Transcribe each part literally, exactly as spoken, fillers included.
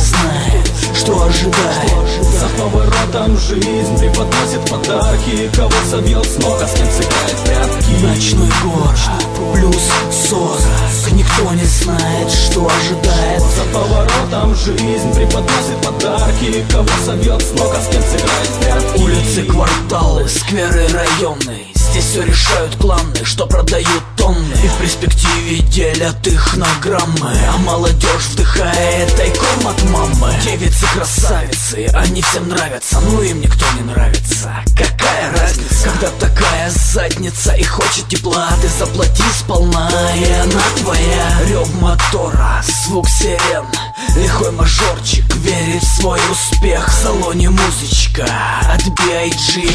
знает, что ожидает. За поворотом жизнь преподносит подарки. Кого собьет с ног, а с кем сыграет в прятки. Ночной город, плюс сорок. Никто не знает, что ожидает. За поворотом жизнь преподносит подарки. Кого собьет с ног, а с кем сыграет в прятки. Улицы, кварталы, скверы, районы. Здесь все решают кланы, что продают тонны. И в перспективе делят их на граммы. А молодежь вдыхает тайком от мамы. Девицы, красавицы, они всем нравятся, но им никто не нравится. Какая разница, когда такая задница и хочет тепла. Ты заплати сполна, и она твоя. Рев мотора, звук сирен, лихой мажорчик верит в свой успех. В салоне музычка от би ай джи.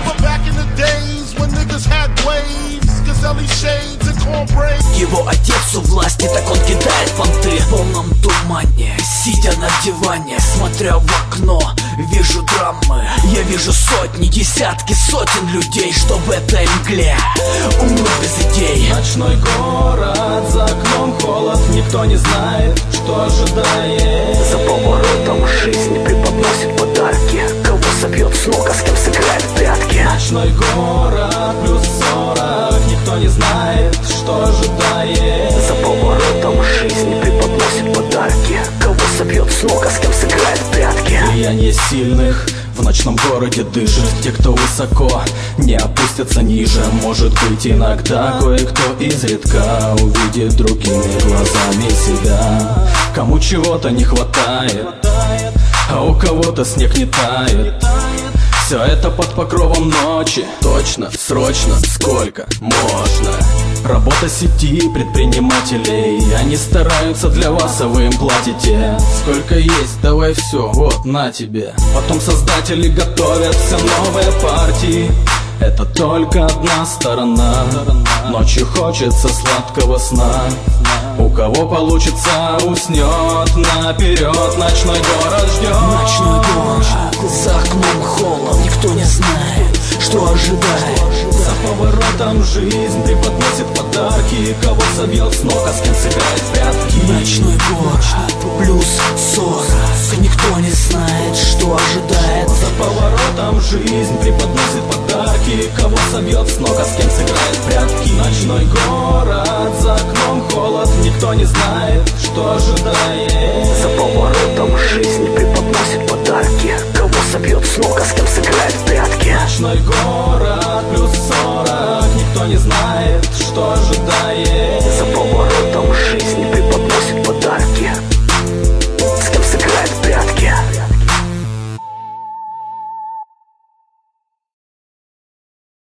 Его отец у власти, так он кидает понты. В полном тумане, сидя на диване, смотря в окно, вижу драмы. Я вижу сотни, десятки, сотен людей, что в этой мгле умрут без идей. Ночной город, за окном холод. Никто не знает, что ожидает. За поворотом жизни преподносит подарки. Кого собьет с ног, а с кем сыграет в прятки. Ночной город, плюс сорок. Никто не знает, что ожидает. За поворотом жизни преподносит подарки. Кого собьет с ног, а с кем сыграет в прятки. Влияние сильных в ночном городе дышит. Те, кто высоко, не опустятся ниже. Может быть, иногда кое-кто изредка увидит другими глазами себя. Кому чего-то не хватает, а у кого-то снег не тает. Все это под покровом ночи. Точно, срочно, сколько можно. Работа сети предпринимателей. Они стараются для вас, а вы им платите. Сколько есть, давай все, вот, на тебе. Потом создатели готовят все новые партии. Это только одна сторона. Ночью хочется сладкого сна. У кого получится, уснет наперед. Ночной город ждет. Ночной город, за окном холод. Никто не знает, что ожидает. За поворотом жизнь преподносит подарки. Кого собьет с ног, а с кем сыграет в прятки. Ночной город, плюс сорок. Никто не знает, что ожидает. За поворотом жизнь преподносит подарки. Кого собьет с ног, а с кем сыграет в прятки. Ночной город, за окном холод. Никто не знает, что ожидает. За поворотом жизни преподносит подарки. Кого собьет с ног, а с кем сыграет в прятки. Ночной город.